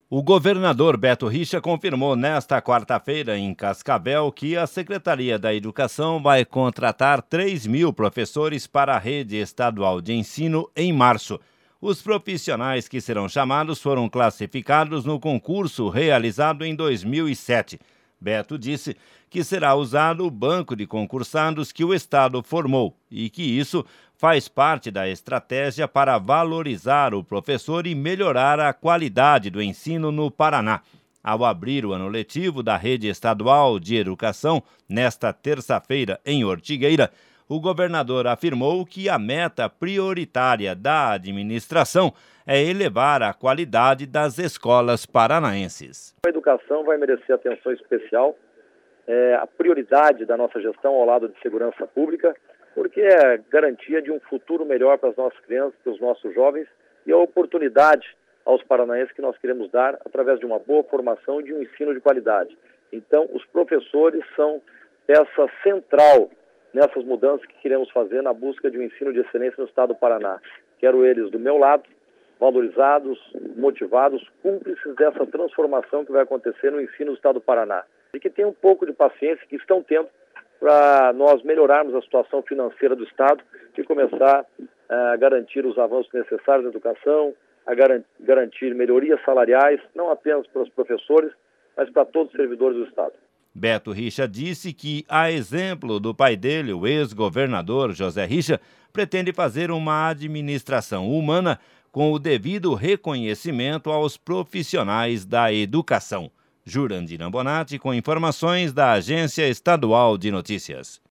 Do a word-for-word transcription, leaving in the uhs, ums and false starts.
O governador Beto Richa confirmou nesta quarta-feira em Cascavel que a Secretaria da Educação vai contratar três mil professores para a rede estadual de ensino em março. Os profissionais que serão chamados foram classificados no concurso realizado em dois mil e sete. Beto disse que será usado o banco de concursados que o Estado formou e que isso faz parte da estratégia para valorizar o professor e melhorar a qualidade do ensino no Paraná. Ao abrir o ano letivo da Rede Estadual de Educação, nesta terça-feira em Ortigueira, o governador afirmou que a meta prioritária da administração é elevar a qualidade das escolas paranaenses. A educação vai merecer atenção especial, é a prioridade da nossa gestão ao lado de segurança pública, porque é garantia de um futuro melhor para as nossas crianças, para os nossos jovens e a oportunidade aos paranaenses que nós queremos dar através de uma boa formação e de um ensino de qualidade. Então, os professores são peça central nessas mudanças que queremos fazer na busca de um ensino de excelência no estado do Paraná. Quero eles do meu lado, valorizados, motivados, cúmplices dessa transformação que vai acontecer no ensino do estado do Paraná. E que tenham um pouco de paciência, que estão tendo, para nós melhorarmos a situação financeira do estado e começar a garantir os avanços necessários na educação, a garantir melhorias salariais, não apenas para os professores, mas para todos os servidores do estado. Beto Richa disse que, a exemplo do pai dele, o ex-governador José Richa, pretende fazer uma administração humana com o devido reconhecimento aos profissionais da educação. Jurandina Bonatti, com informações da Agência Estadual de Notícias.